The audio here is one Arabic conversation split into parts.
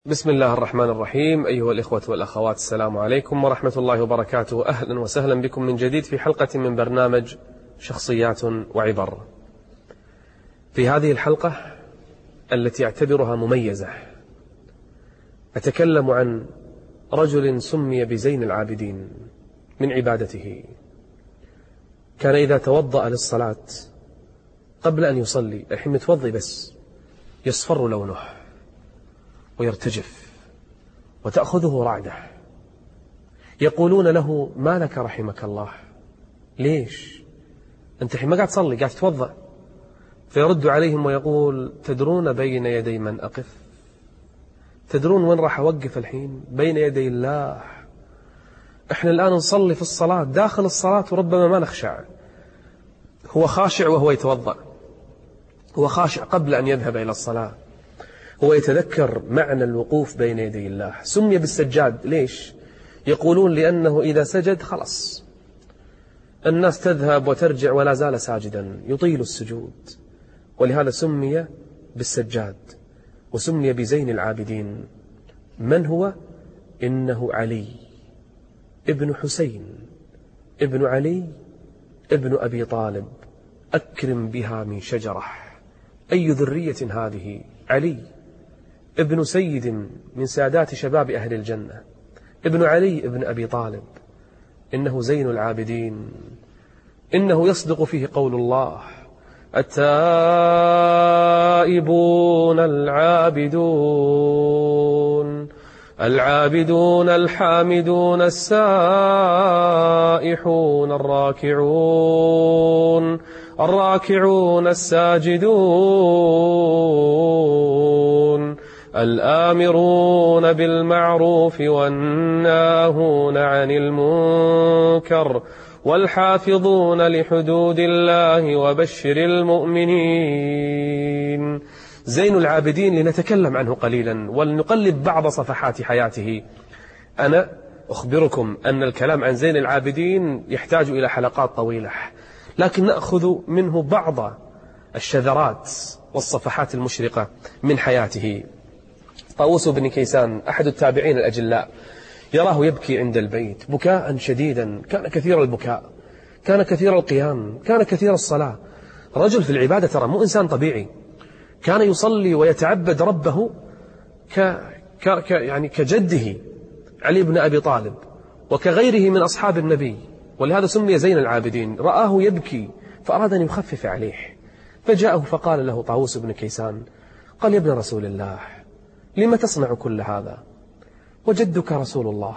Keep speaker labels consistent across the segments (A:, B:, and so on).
A: بسم الله الرحمن الرحيم. أيها الإخوة والأخوات، السلام عليكم ورحمة الله وبركاته. أهلا وسهلا بكم من جديد في حلقة من برنامج شخصيات وعبر. في هذه الحلقة التي أعتبرها مميزة أتكلم عن رجل سمي بزين العابدين من عبادته. كان إذا توضأ للصلاة قبل أن يصلي، الحين متوضي بس يصفر لونه ويرتجف وتأخذه رعدة. يقولون له: ما لك رحمك الله؟ ليش أنت الحين ما قاعد تصلي، قاعد تتوضأ؟ فيرد عليهم ويقول: تدرون بين يدي من أقف؟ تدرون وين راح أوقف الحين؟ بين يدي الله. إحنا الآن نصلي في الصلاة، داخل الصلاة، وربما ما نخشع. هو خاشع وهو يتوضأ، هو خاشع قبل أن يذهب إلى الصلاة، هو يتذكر معنى الوقوف بين يدي الله. سمي بالسجاد. ليش؟ يقولون لأنه إذا سجد خلص الناس تذهب وترجع ولا زال ساجدا، يطيل السجود، ولهذا سمي بالسجاد وسمي بزين العابدين. من هو؟ إنه علي ابن حسين ابن علي ابن أبي طالب، أكرم بها من شجرة. أي ذرية هذه؟ علي ابن سيد من سادات شباب أهل الجنة، ابن علي ابن أبي طالب. إنه زين العابدين. إنه يصدق فيه قول الله: التائبون العابدون الحامدون السائحون الراكعون الساجدون الآمرون بالمعروف والناهون عن المنكر والحافظون لحدود الله وبشر المؤمنين. زين العابدين لنتكلم عنه قليلا ولنقلب بعض صفحات حياته. أنا أخبركم أن الكلام عن زين العابدين يحتاج إلى حلقات طويلة، لكن نأخذ منه بعض الشذرات والصفحات المشرقة من حياته. طاووس بن كيسان أحد التابعين الأجلاء يراه يبكي عند البيت بكاء شديدا، كان كثير البكاء، كان كثير القيام، كان كثير الصلاة. رجل في العبادة، ترى مو إنسان طبيعي، كان يصلي ويتعبد ربه يعني كجده علي بن أبي طالب وكغيره من أصحاب النبي، ولهذا سمي زين العابدين. رآه يبكي فأراد أن يخفف عليه، فجاءه فقال له طاووس بن كيسان، قال: يا ابن رسول الله، لما تصنع كل هذا؟ وجدك رسول الله،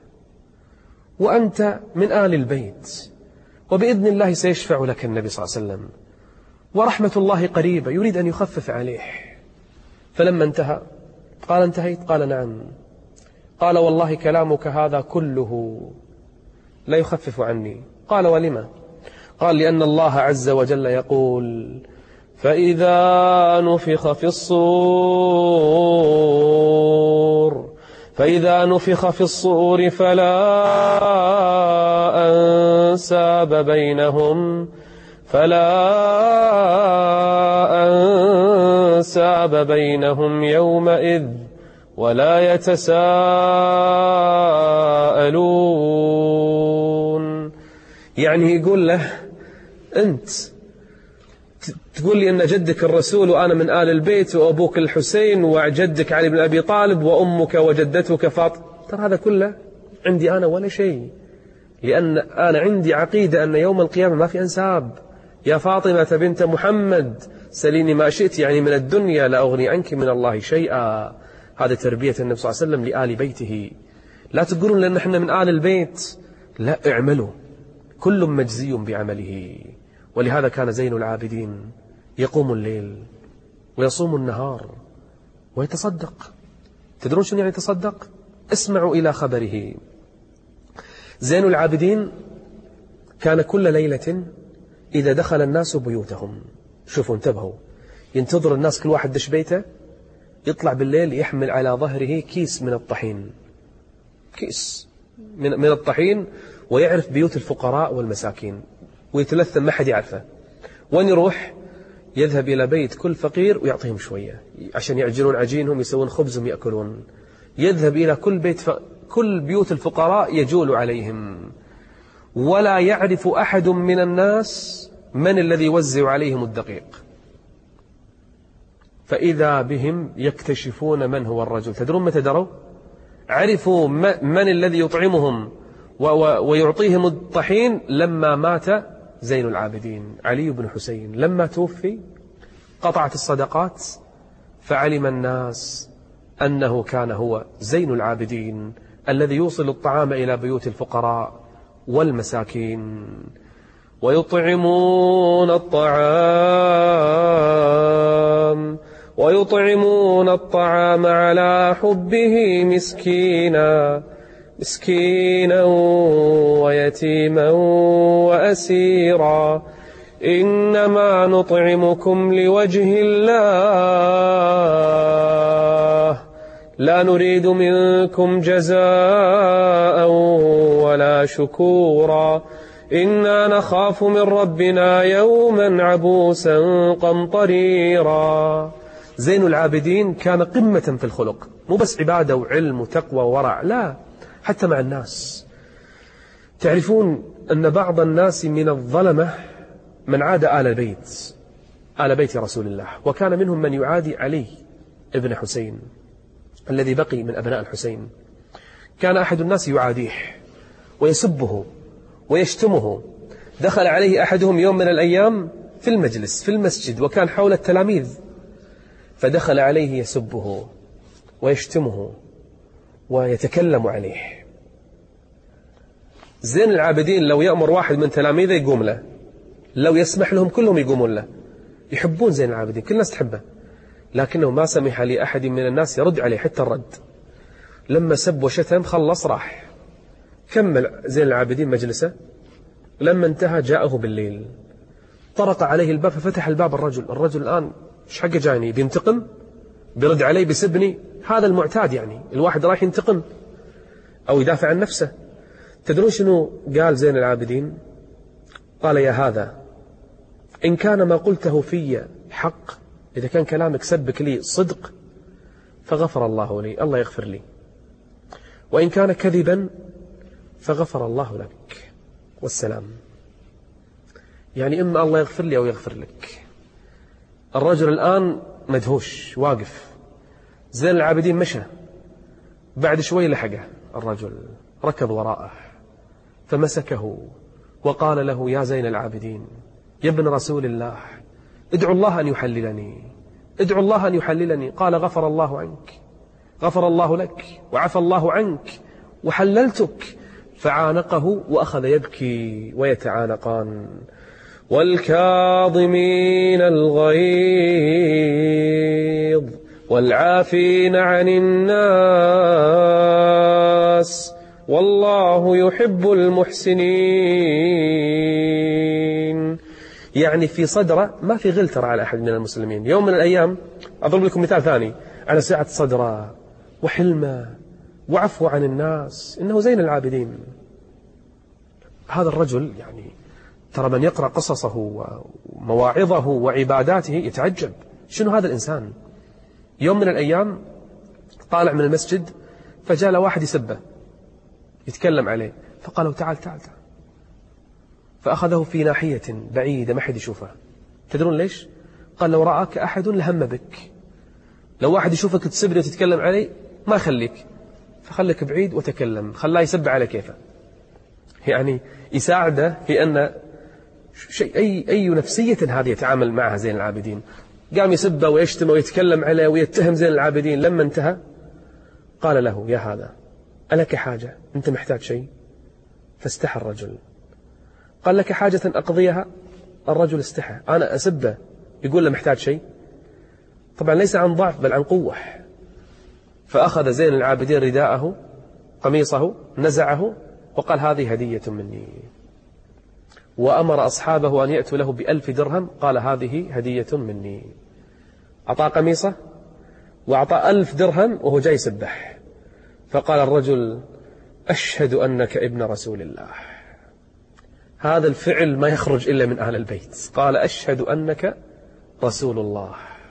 A: وأنت من آل البيت، وبإذن الله سيشفع لك النبي صلى الله عليه وسلم، ورحمة الله قريبة. يريد أن يخفف عليه. فلما انتهى قال: انتهيت؟ قال: نعم. قال: والله كلامك هذا كله لا يخفف عني. قال: ولما؟ قال: لأن الله عز وجل يقول: فإذا نفخ في الصور فلا أنساب بينهم يومئذ ولا يتساءلون. يعني يقول له: أنت تقول لي أن جدك الرسول وأنا من آل البيت، وأبوك الحسين، وجدك علي بن أبي طالب، وأمك وجدتك فاطمة، ترى هذا كله عندي أنا ولا شيء، لأن أنا عندي عقيدة أن يوم القيامة ما في أنساب. يا فاطمة بنت محمد سليني ما شئت، يعني من الدنيا لا أغني عنك من الله شيئا. هذا تربية النبي صلى الله عليه وسلم لآل بيته. لا تقولون لأن احنا من آل البيت، لا، اعملوا، كل مجزي بعمله. ولهذا كان زين العابدين يقوم الليل ويصوم النهار ويتصدق. تدرون شنو يعني يتصدق؟ اسمعوا إلى خبره. زين العابدين كان كل ليلة إذا دخل الناس بيوتهم، شوفوا انتبهوا، ينتظر الناس كل واحد دش بيته، يطلع بالليل يحمل على ظهره كيس من الطحين، كيس من الطحين، ويعرف بيوت الفقراء والمساكين ويتلثم، ما حد يعرفه. وين يروح؟ يذهب إلى بيت كل فقير ويعطيهم شوية عشان يعجنون عجينهم، يسوون خبزهم يأكلون. يذهب إلى كل بيوت الفقراء يجول عليهم، ولا يعرف أحد من الناس من الذي يوزع عليهم الدقيق. فإذا بهم يكتشفون من هو الرجل. تدرون متى دروا؟ عرفوا من الذي يطعمهم ويعطيهم الطحين لما مات زين العابدين علي بن حسين. لما توفي قطعت الصدقات، فعلم الناس أنه كان هو زين العابدين الذي يوصل الطعام إلى بيوت الفقراء والمساكين. ويطعمون الطعام على حبه مسكينا ويتيما وأسيرا، إنما نطعمكم لوجه الله لا نريد منكم جزاء ولا شكورا، إنا نخاف من ربنا يوما عبوسا قمطريرا. زين العابدين كان قمة في الخلق، مو بس عبادة وعلم وتقوى وورع، لا، حتى مع الناس. تعرفون أن بعض الناس من الظلمة من عاد آل بيت رسول الله، وكان منهم من يعادي علي ابن حسين الذي بقي من أبناء الحسين. كان أحد الناس يعاديه ويسبه ويشتمه. دخل عليه أحدهم يوم من الأيام في المجلس في المسجد، وكان حول التلاميذ، فدخل عليه يسبه ويشتمه ويتكلم عليه. زين العابدين لو يأمر واحد من تلاميذه يقوم له، لو يسمح لهم كلهم يقومون له. يحبون زين العابدين، كل الناس تحبه، لكنه ما سمح لأحد من الناس يرد عليه حتى الرد. لما سب وشتم خلص راح. كمل زين العابدين مجلسه. لما انتهى جاءه بالليل، طرق عليه الباب ففتح الباب الرجل الآن ايش حقه جاني؟ بينتقم؟ بيرد علي؟ بيسبني؟ هذا المعتاد، يعني الواحد راح ينتقم أو يدافع عن نفسه. تدرون شنو قال زين العابدين؟ قال: يا هذا، إن كان ما قلته في حق، إذا كان كلامك سبك لي صدق، فغفر الله لي، الله يغفر لي، وإن كان كذبا فغفر الله لك والسلام. يعني إما الله يغفر لي أو يغفر لك. الرجل الآن مدهوش واقف. زين العابدين مشى، بعد شوي لحقه الرجل، ركض وراءه فمسكه وقال له: يا زين العابدين، يا ابن رسول الله، ادعو الله أن يحللني، ادعو الله أن يحللني. قال: غفر الله عنك، غفر الله لك، وعفى الله عنك، وحللتك. فعانقه وأخذ يبكي ويتعانقان. والكاظمين الغيظ والعافين عن الناس والله يحب المحسنين. يعني في صدره ما في غل ترى على أحد من المسلمين. يوم من الأيام أضرب لكم مثال ثاني على سعة صدره وحلمه وعفو عن الناس، إنه زين العابدين. هذا الرجل يعني ترى من يقرأ قصصه ومواعظه وعباداته يتعجب شنو هذا الإنسان. يوم من الأيام طالع من المسجد فجاء له واحد يسبه يتكلم عليه، فقالوا: تعال تعال تعال. فأخذه في ناحية بعيدة ما حد يشوفه. تدرون ليش؟ قال: لو رآك أحد لهم بك، لو واحد يشوفك تسبني وتتكلم علي ما يخليك، فخلك بعيد وتكلم. خلاه يسب على كيفه، يعني يساعده في أن شيء أي نفسية هذه يتعامل معها زين العابدين. قام يسبه ويشتمه ويتكلم عليه ويتهم زين العابدين. لما انتهى قال له: يا هذا، ألك حاجة؟ أنت محتاج شيء؟ فاستحى الرجل. قال: لك حاجة أقضيها؟ الرجل استحى. أنا أسبه يقول له محتاج شيء؟ طبعا ليس عن ضعف بل عن قوة. فأخذ زين العابدين رداءه قميصه نزعه وقال: هذه هدية مني. وأمر أصحابه أن يأتوا له ب1000 درهم. قال: هذه هدية مني. أعطى قميصه وأعطى 1000 درهم وهو جاي يسبح. فقال الرجل: أشهد أنك ابن رسول الله. هذا الفعل ما يخرج إلا من أهل البيت. قال: أشهد أنك رسول الله.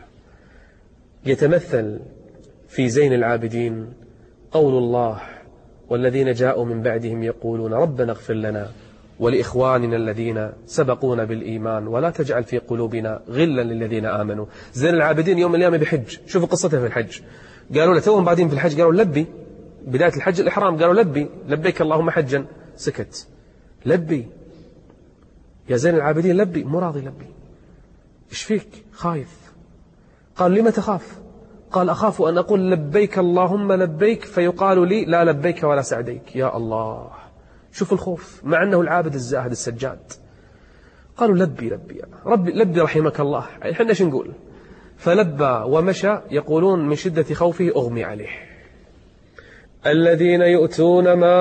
A: يتمثل في زين العابدين قول الله: والذين جاءوا من بعدهم يقولون ربنا اغفر لنا ولإخواننا الذين سبقونا بالإيمان ولا تجعل في قلوبنا غلا للذين آمنوا. زين العابدين يوم القيامة بحج، شوفوا قصته في الحج. قالوا له توهم بعدين في الحج، قالوا لبي، بداية الحج الإحرام، قالوا لبي لبيك اللهم حجا، سكت. لبي يا زين العابدين، لبي، مو راضي لبي. إيش فيك؟ خايف. قال لما تخاف؟ قال أخاف أن أقول لبيك اللهم لبيك فيقال لي لا لبيك ولا سعديك. يا الله، شوف الخوف، مع أنه العابد الزاهد السجاد. قالوا لبي لبي ربي، لبي رحمك الله. إحنا ايش نقول؟ فلبى ومشى، يقولون من شدة خوفه أغمي عليه. الذين يؤتون ما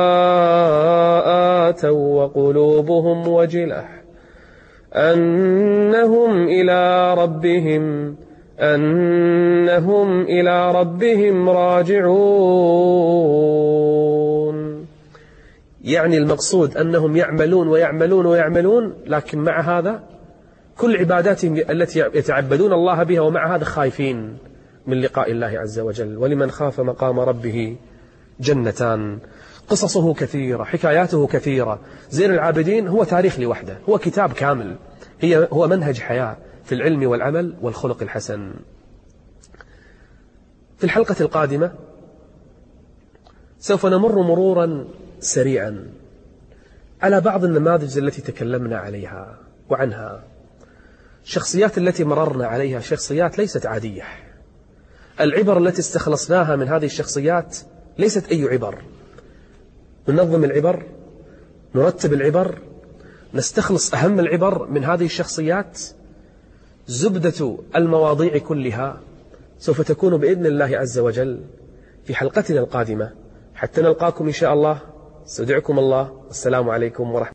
A: آتوا وقلوبهم وجلة أنهم إلى ربهم راجعون. يعني المقصود أنهم يعملون ويعملون ويعملون، لكن مع هذا كل عباداتهم التي يتعبدون الله بها ومع هذا خايفين من لقاء الله عز وجل. ولمن خاف مقام ربه جنتان. قصصه كثيرة، حكاياته كثيرة. زين العابدين هو تاريخ لوحده، هو كتاب كامل، هو منهج حياة في العلم والعمل والخلق الحسن. في الحلقة القادمة سوف نمر مرورا سريعا على بعض النماذج التي تكلمنا عليها وعنها. الشخصيات التي مررنا عليها شخصيات ليست عادية. العبر التي استخلصناها من هذه الشخصيات ليست أي عبر. ننظم العبر، نرتب العبر، نستخلص أهم العبر من هذه الشخصيات. زبدة المواضيع كلها سوف تكون بإذن الله عز وجل في حلقتنا القادمة. حتى نلقاكم إن شاء الله، استودعكم الله، والسلام عليكم ورحمة الله.